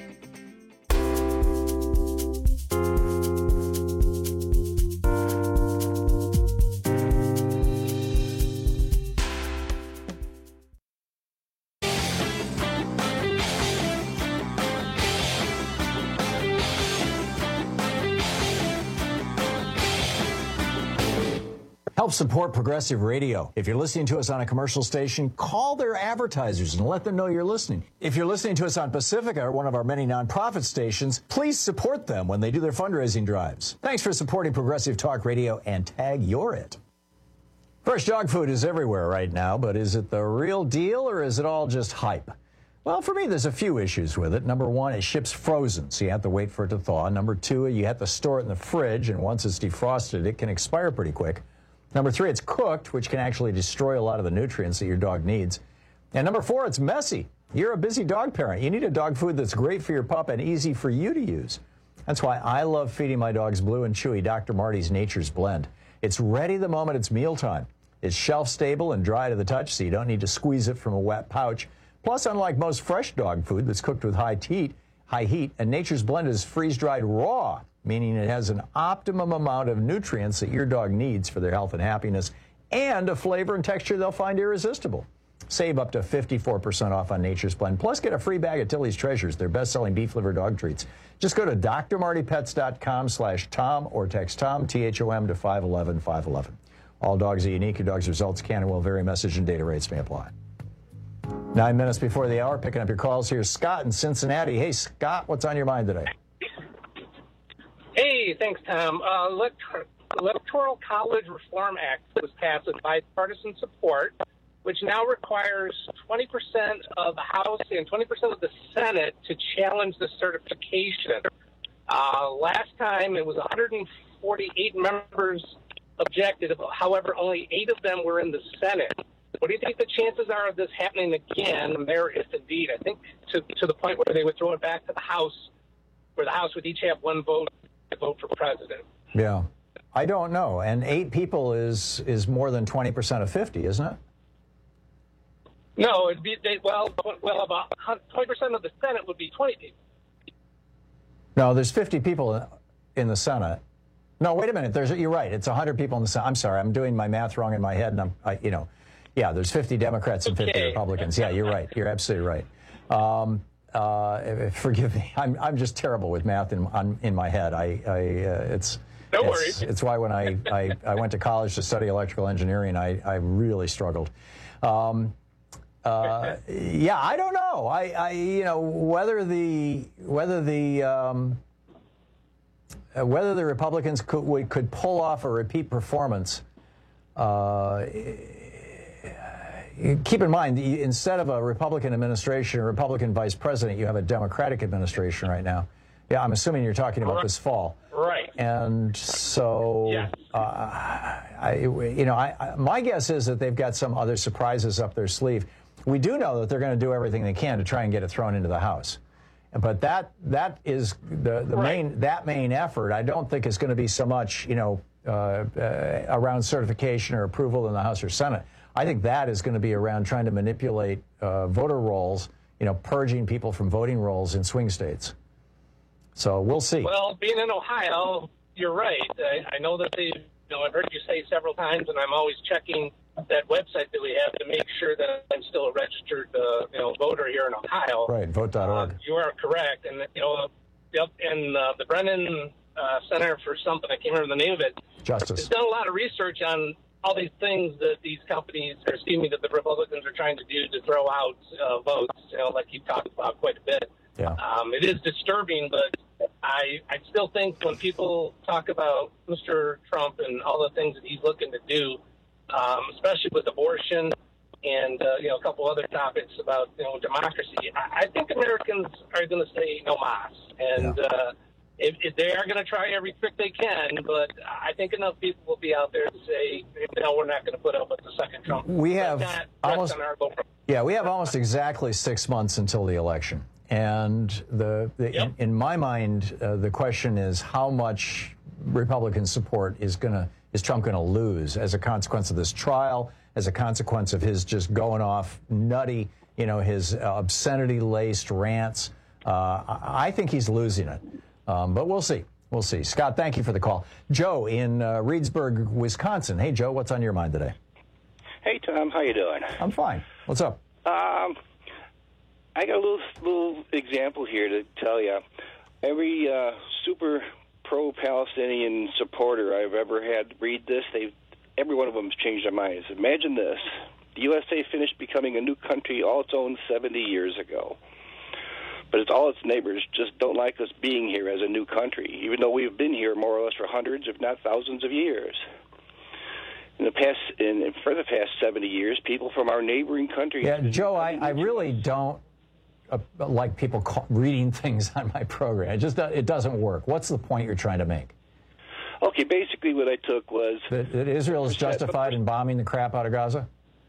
Help support Progressive Radio. If you're listening to us on a commercial station, call their advertisers and let them know you're listening. If you're listening to us on Pacifica, or one of our many nonprofit stations, please support them when they do their fundraising drives. Thanks for supporting Progressive Talk Radio, and tag you're it. Fresh dog food is everywhere right now, but is it the real deal or is it all just hype? Well, for me, there's a few issues with it. Number one, it ships frozen, so you have to wait for it to thaw. Number two, you have to store it in the fridge, and once it's defrosted, it can expire pretty quick. Number three, it's cooked, which can actually destroy a lot of the nutrients that your dog needs. And number four, it's messy. You're a busy dog parent. You need a dog food that's great for your pup and easy for you to use. That's why I love feeding my dogs Blue and Chewy Dr. Marty's Nature's Blend. It's ready the moment it's mealtime. It's shelf-stable and dry to the touch, so you don't need to squeeze it from a wet pouch. Plus, unlike most fresh dog food that's cooked with high heat, and Nature's Blend is freeze-dried raw, meaning it has an optimum amount of nutrients that your dog needs for their health and happiness, and a flavor and texture they'll find irresistible. Save up to 54% off on Nature's Blend. Plus, get a free bag of Tilly's Treasures, their best-selling beef liver dog treats. Just go to drmartypets.com/Tom or text Tom, THOM, to 511-511. All dogs are unique. Your dog's results can and will vary. Message and data rates may apply. 9 minutes before the hour, picking up your calls. Here's Scott in Cincinnati. Hey, Scott, what's on your mind today? Hey, thanks, Tom. Electoral College Reform Act was passed with bipartisan support, which now requires 20% of the House and 20% of the Senate to challenge the certification. Last time it was 148 members objected, however, only 8 of them were in the Senate. What do you think the chances are of this happening again, Mayor, if indeed? I think to the point where they would throw it back to the House, where the House would each have one vote to vote for president. Yeah. I don't know. And 8 people is more than 20% of 50, isn't it? No, it'd be, about 20% of the Senate would be 20 people. No, there's 50 people in the Senate. No, wait a minute. You're right. It's 100 people in the Senate. I'm sorry. I'm doing my math wrong in my head, and yeah, there's 50 Democrats and 50 Republicans. Yeah, you're right. You're absolutely right. Forgive me. I'm just terrible with math in my head. No worries. It's why when I went to college to study electrical engineering, I really struggled. Yeah, I don't know. Whether the Republicans could pull off a repeat performance. Keep in mind, instead of a Republican administration or Republican vice president, you have a Democratic administration right now. Yeah, I'm assuming you're talking about this fall. Right. And so, yes. My guess is that they've got some other surprises up their sleeve. We do know that they're going to do everything they can to try and get it thrown into the House. But that is the main effort. I don't think is going to be so much, around certification or approval in the House or Senate. I think that is going to be around trying to manipulate voter rolls, purging people from voting rolls in swing states. So we'll see. Well, being in Ohio, you're right. I know that I've heard you say several times, and I'm always checking that website that we have to make sure that I'm still a registered, voter here in Ohio. Right, vote.org. You are correct. And, the Brennan Center for something, I can't remember the name of it. Justice. Has done a lot of research on all these things that these companies, that the Republicans are trying to do to throw out votes, like you talked about quite a bit. Yeah. It is disturbing, but I still think when people talk about Mr. Trump and all the things that he's looking to do, especially with abortion and a couple other topics about democracy, I think Americans are going to say no mas, and if they are going to try every trick they can, but I think enough people will be out there to say, no, we're not going to put up with the second Trump. We have almost exactly 6 months until the election. And in my mind, the question is how much Republican support is Trump going to lose as a consequence of this trial, as a consequence of his just going off nutty, his obscenity-laced rants. I think he's losing it, but we'll see. We'll see. Scott, thank you for the call. Joe in Reedsburg, Wisconsin. Hey, Joe, what's on your mind today? Hey, Tom, how you doing? I'm fine. What's up? I got a little example here to tell you. Every super pro-Palestinian supporter I've ever had read this, every one of them has changed their minds. Imagine this. The USA finished becoming a new country all its own 70 years ago. But it's all its neighbors just don't like us being here as a new country, even though we've been here more or less for hundreds, if not thousands of years. For the past 70 years, people from our neighboring countries... Yeah, Joe, I really don't like people reading things on my program. It doesn't work. What's the point you're trying to make? Okay, basically what I took was... That Israel is justified in bombing the crap out of Gaza?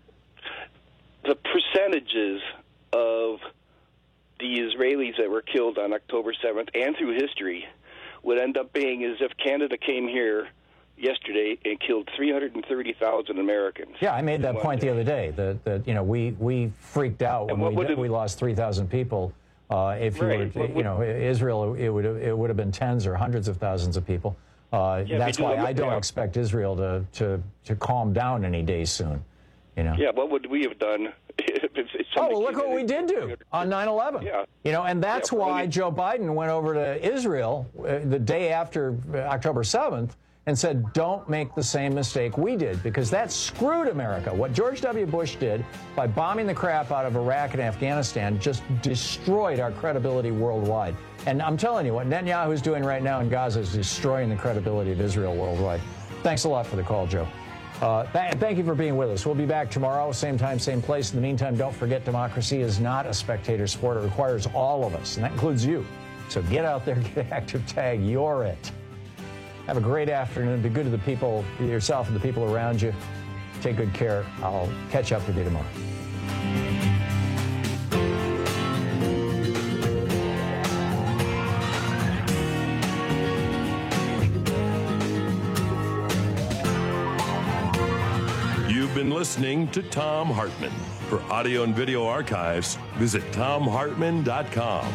The percentages of the Israelis that were killed on October 7th and through history would end up being as if Canada came here yesterday and killed 330,000 Americans. Yeah, I made that point the other day, that we freaked out when we lost 3,000 people. If Israel, it would have been tens or hundreds of thousands of people. That's why I don't expect Israel to calm down any day soon. Yeah, what would we have done? Look what we did do on 9/11. Yeah. And that's why Joe Biden went over to Israel the day after October 7th and said, don't make the same mistake we did, because that screwed America. What George W. Bush did by bombing the crap out of Iraq and Afghanistan just destroyed our credibility worldwide. And I'm telling you, what Netanyahu's doing right now in Gaza is destroying the credibility of Israel worldwide. Thanks a lot for the call, Joe. Thank you for being with us. We'll be back tomorrow, same time, same place. In the meantime, don't forget, democracy is not a spectator sport. It requires all of us, and that includes you. So get out there, get active, tag, you're it. Have a great afternoon. Be good to the people, yourself and the people around you. Take good care. I'll catch up with you tomorrow. You've been listening to Thom Hartmann. For audio and video archives, visit ThomHartmann.com.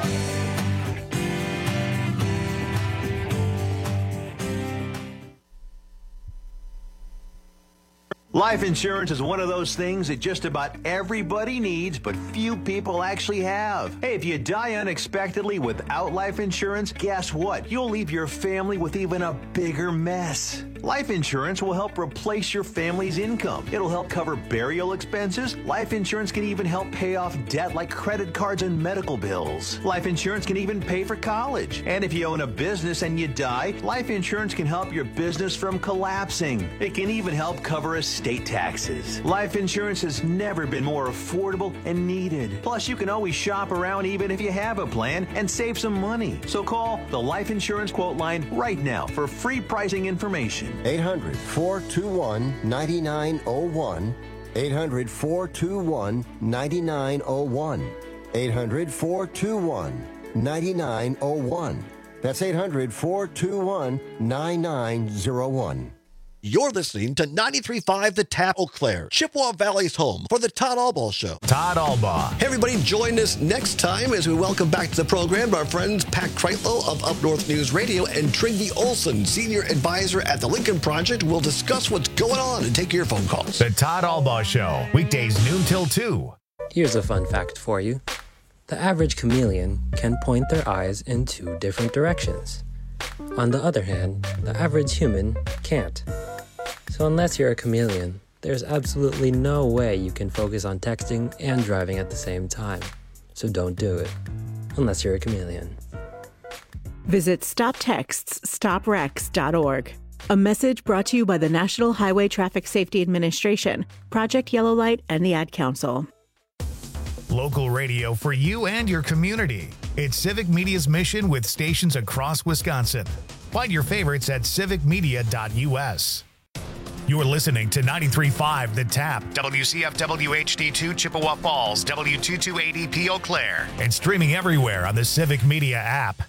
Life insurance is one of those things that just about everybody needs, but few people actually have. Hey, if you die unexpectedly without life insurance, guess what? You'll leave your family with even a bigger mess. Life insurance will help replace your family's income. It'll help cover burial expenses. Life insurance can even help pay off debt like credit cards and medical bills. Life insurance can even pay for college. And if you own a business and you die, life insurance can help your business from collapsing. It can even help cover estate taxes. Life insurance has never been more affordable and needed. Plus, you can always shop around even if you have a plan and save some money. So call the Life Insurance Quote Line right now for free pricing information. 800-421-9901. 800-421-9901. 800-421-9901. That's 800-421-9901. You're listening to 93.5 The Tap, Eau Claire, Chippewa Valley's home for the Todd Albaugh Show. Todd Albaugh. Hey, everybody, join us next time as we welcome back to the program our friends Pat Kreitlow of Up North News Radio and Trygve Olson, Senior Advisor at the Lincoln Project. We'll discuss what's going on and take your phone calls. The Todd Albaugh Show, weekdays noon till 2. Here's a fun fact for you. The average chameleon can point their eyes in 2 different directions. On the other hand, the average human can't. So unless you're a chameleon, there's absolutely no way you can focus on texting and driving at the same time. So don't do it, unless you're a chameleon. Visit StopTextsStopWrecks.org. A message brought to you by the National Highway Traffic Safety Administration, Project Yellow Light, and the Ad Council. Local radio for you and your community. It's Civic Media's mission with stations across Wisconsin. Find your favorites at civicmedia.us. You're listening to 93.5 The Tap, WCFW HD2 Chippewa Falls, W2280P Eau Claire, and streaming everywhere on the Civic Media app.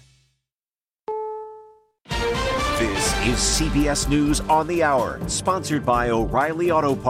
This is CBS News on the Hour, sponsored by O'Reilly Auto Parts.